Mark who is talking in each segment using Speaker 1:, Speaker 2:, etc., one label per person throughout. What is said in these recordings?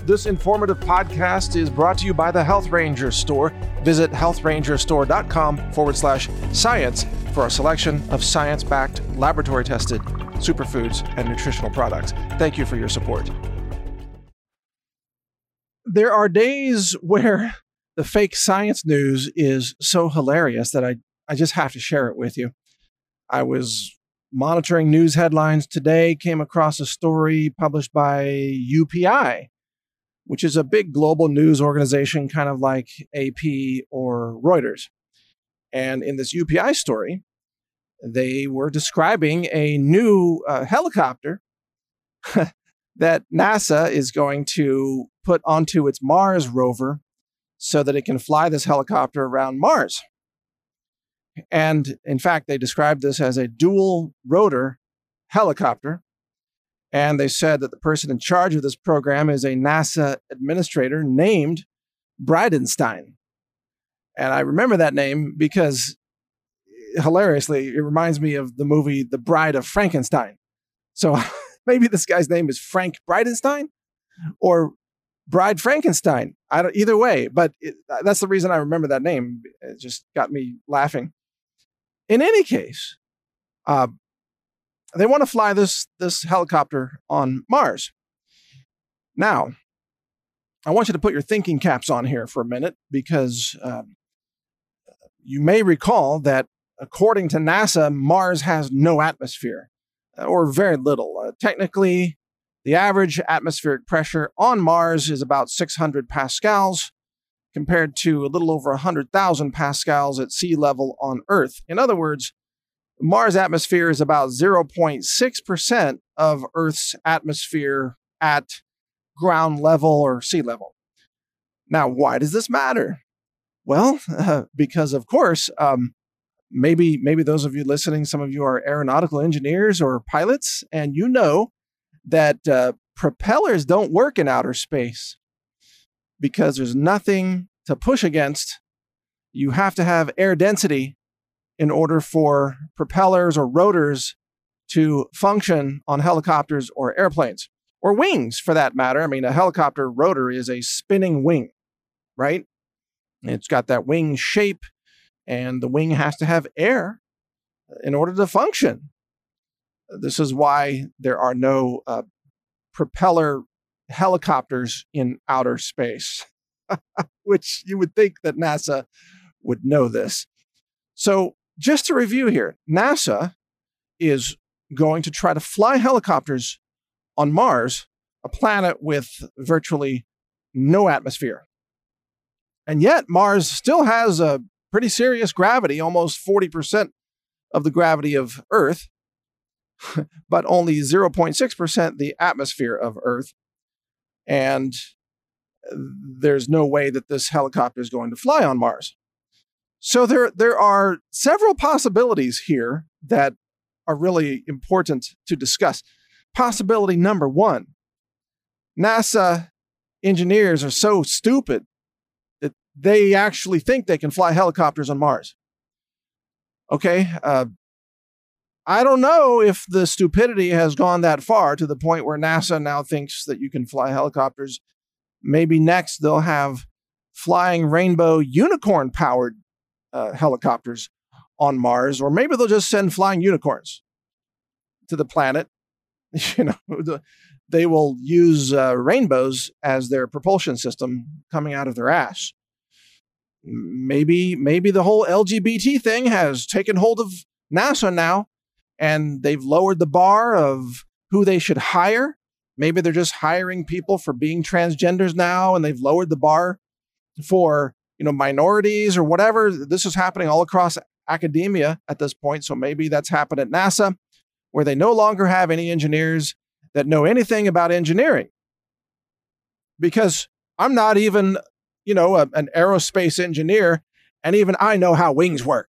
Speaker 1: This informative podcast is brought to you by the Health Ranger Store. Visit healthrangerstore.com/science for a selection of science-backed, laboratory-tested superfoods and nutritional products. Thank you for your support. There are days where the fake science news is so hilarious that I just have to share it with you. I was monitoring news headlines today, came across a story published by UPI, which is a big global news organization, kind of like AP or Reuters. And in this UPI story, they were describing a new helicopter that NASA is going to put onto its Mars rover so that it can fly this helicopter around Mars. And in fact, they described this as a dual rotor helicopter. And they said that the person in charge of this program is a NASA administrator named Bridenstine. And I remember that name because, hilariously, it reminds me of the movie The Bride of Frankenstein. So maybe this guy's name is Frank Bridenstine or Bride Frankenstein. Either way, but that's the reason I remember that name. It just got me laughing. In any case, they want to fly this helicopter on Mars. Now, I want you to put your thinking caps on here for a minute because you may recall that according to NASA, Mars has no atmosphere or very little. Technically, the average atmospheric pressure on Mars is about 600 pascals compared to a little over 100,000 pascals at sea level on Earth. In other words, Mars' atmosphere is about 0.6% of Earth's atmosphere at ground level or sea level. Now, why does this matter? Well, because, of course, maybe those of you listening, some of you are aeronautical engineers or pilots, and you know that propellers don't work in outer space because there's nothing to push against. You have to have air density in order for propellers or rotors to function on helicopters or airplanes, or wings for that matter. I mean, a helicopter rotor is a spinning wing, right? It's got that wing shape, and the wing has to have air in order to function. This is why there are no propeller helicopters in outer space, which you would think that NASA would know this. So just to review here, NASA is going to try to fly helicopters on Mars, a planet with virtually no atmosphere. And yet Mars still has a pretty serious gravity, almost 40% of the gravity of Earth, but only 0.6% the atmosphere of Earth. And there's no way that this helicopter is going to fly on Mars. So there are several possibilities here that are really important to discuss. Possibility number one, NASA engineers are so stupid that they actually think they can fly helicopters on Mars. Okay, I don't know if the stupidity has gone that far to the point where NASA now thinks that you can fly helicopters. Maybe next they'll have flying rainbow unicorn-powered helicopters on Mars, or maybe they'll just send flying unicorns to the planet. You know, they will use rainbows as their propulsion system coming out of their ass. Maybe the whole LGBT thing has taken hold of NASA now, and they've lowered the bar of who they should hire. Maybe they're just hiring people for being transgenders now, and they've lowered the bar for, minorities or whatever. This is happening all across academia at this point. So maybe that's happened at NASA, where they no longer have any engineers that know anything about engineering. Because I'm not even, an aerospace engineer, and even I know how wings work.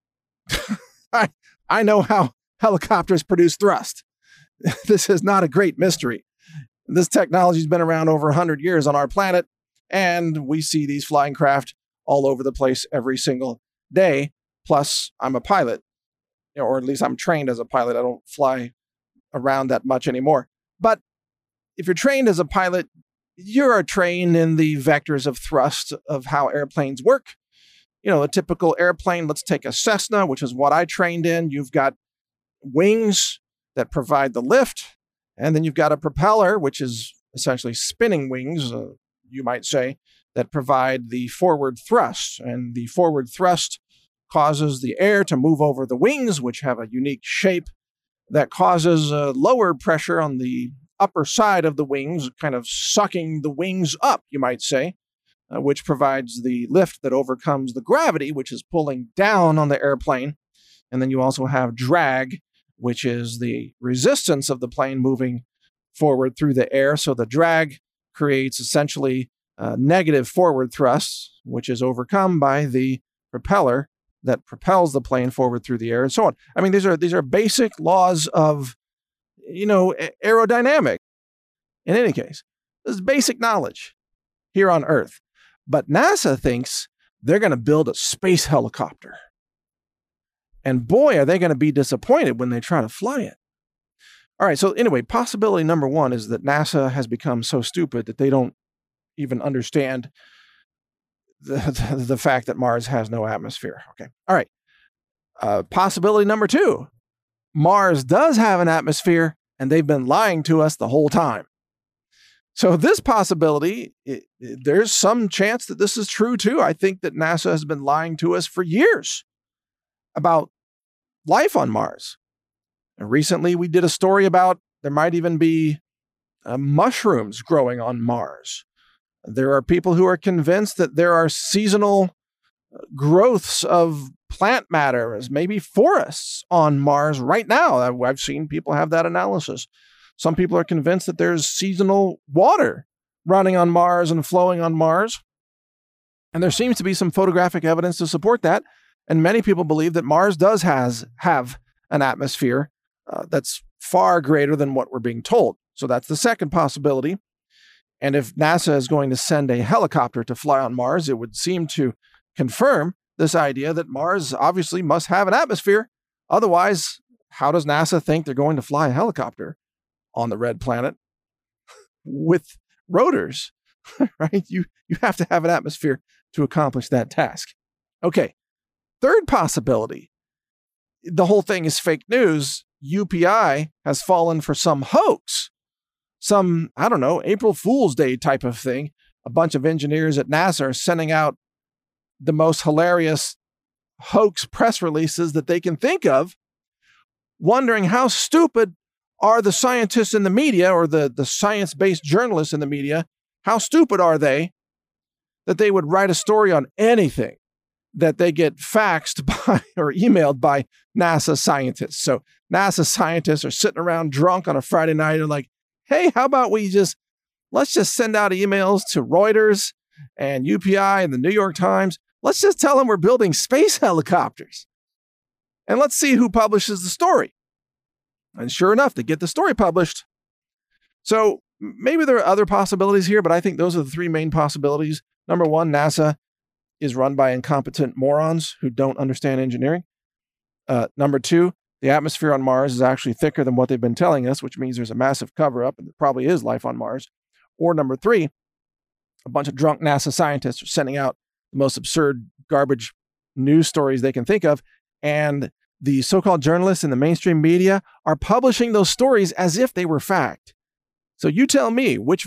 Speaker 1: I know how helicopters produce thrust. This is not a great mystery. This technology has been around over 100 years on our planet, and we see these flying craft all over the place every single day. Plus, I'm a pilot, or at least I'm trained as a pilot. I don't fly around that much anymore. But if you're trained as a pilot, you're trained in the vectors of thrust of how airplanes work. A typical airplane, let's take a Cessna, which is what I trained in. You've got wings that provide the lift, and then you've got a propeller, which is essentially spinning wings, you might say, that provide the forward thrust. And the forward thrust causes the air to move over the wings, which have a unique shape that causes a lower pressure on the upper side of the wings, kind of sucking the wings up, you might say, which provides the lift that overcomes the gravity, which is pulling down on the airplane. And then you also have drag, which is the resistance of the plane moving forward through the air. So the drag creates essentially negative forward thrust, which is overcome by the propeller that propels the plane forward through the air, and so on. I mean, these are basic laws of, aerodynamics. In any case, this is basic knowledge here on Earth. But NASA thinks they're going to build a space helicopter. And boy, are they going to be disappointed when they try to fly it. All right, so anyway, possibility number one is that NASA has become so stupid that they don't even understand the fact that Mars has no atmosphere. Okay. All right. Possibility number two, Mars does have an atmosphere, and they've been lying to us the whole time. So this possibility, there's some chance that this is true too. I think that NASA has been lying to us for years about life on Mars. And recently we did a story about there might even be mushrooms growing on Mars. There are people who are convinced that there are seasonal growths of plant matter, as maybe forests on Mars right now. I've seen people have that analysis. Some people are convinced that there's seasonal water running on Mars and flowing on Mars. And there seems to be some photographic evidence to support that. And many people believe that Mars does have an atmosphere that's far greater than what we're being told. So that's the second possibility. And if NASA is going to send a helicopter to fly on Mars, it would seem to confirm this idea that Mars obviously must have an atmosphere. Otherwise, how does NASA think they're going to fly a helicopter on the red planet with rotors, right? You have to have an atmosphere to accomplish that task. Okay, third possibility. The whole thing is fake news. UPI has fallen for some hoax. Some, April Fool's Day type of thing. A bunch of engineers at NASA are sending out the most hilarious hoax press releases that they can think of, wondering how stupid are the scientists in the media, or the science-based journalists in the media, how stupid are they that they would write a story on anything that they get faxed by or emailed by NASA scientists. So NASA scientists are sitting around drunk on a Friday night and like, hey, how about let's just send out emails to Reuters and UPI and the New York Times. Let's just tell them we're building space helicopters. And let's see who publishes the story. And sure enough, they get the story published. So maybe there are other possibilities here, but I think those are the three main possibilities. Number one, NASA is run by incompetent morons who don't understand engineering. Number two, the atmosphere on Mars is actually thicker than what they've been telling us, which means there's a massive cover-up and there probably is life on Mars. Or number three, a bunch of drunk NASA scientists are sending out the most absurd garbage news stories they can think of, and the so-called journalists in the mainstream media are publishing those stories as if they were fact. So you tell me, which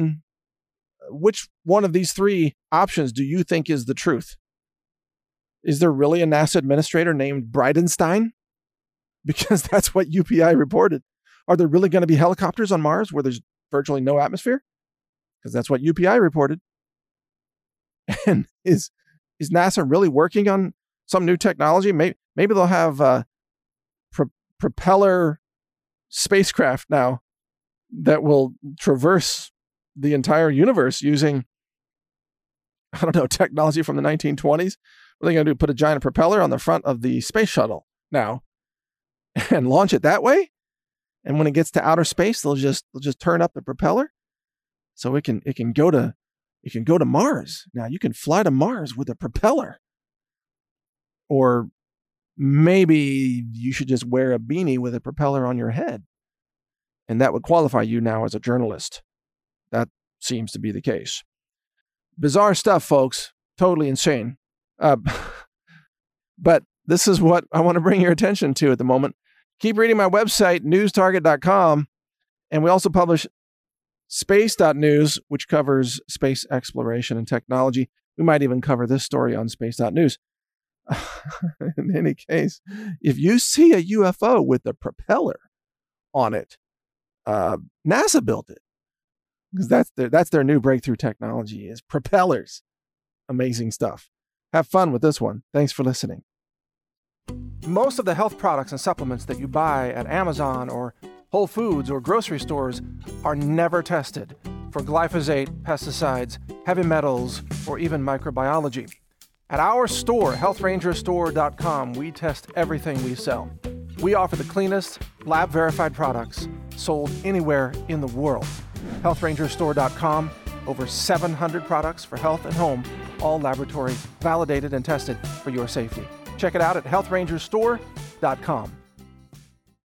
Speaker 1: one of these three options do you think is the truth? Is there really a NASA administrator named Bridenstine? Because that's what UPI reported. Are there really going to be helicopters on Mars where there's virtually no atmosphere? Because that's what UPI reported. And is NASA really working on some new technology? Maybe they'll have propeller spacecraft now that will traverse the entire universe using, technology from the 1920s. What are they going to do? Put a giant propeller on the front of the space shuttle now and launch it that way? And when it gets to outer space, they'll just turn up the propeller so it can go to Mars. Now you can fly to Mars with a propeller. Or maybe you should just wear a beanie with a propeller on your head. And that would qualify you now as a journalist. That seems to be the case. Bizarre stuff, folks. Totally insane. But this is what I want to bring your attention to at the moment. Keep reading my website, newstarget.com. And we also publish space.news, which covers space exploration and technology. We might even cover this story on space.news. In any case, if you see a UFO with a propeller on it, NASA built it. Because that's their new breakthrough technology is propellers. Amazing stuff. Have fun with this one. Thanks for listening. Most of the health products and supplements that you buy at Amazon or Whole Foods or grocery stores are never tested for glyphosate, pesticides, heavy metals, or even microbiology. At our store, healthrangerstore.com, we test everything we sell. We offer the cleanest, lab-verified products sold anywhere in the world. healthrangerstore.com, over 700 products for health and home, all laboratory validated and tested for your safety. Check it out at healthrangerstore.com.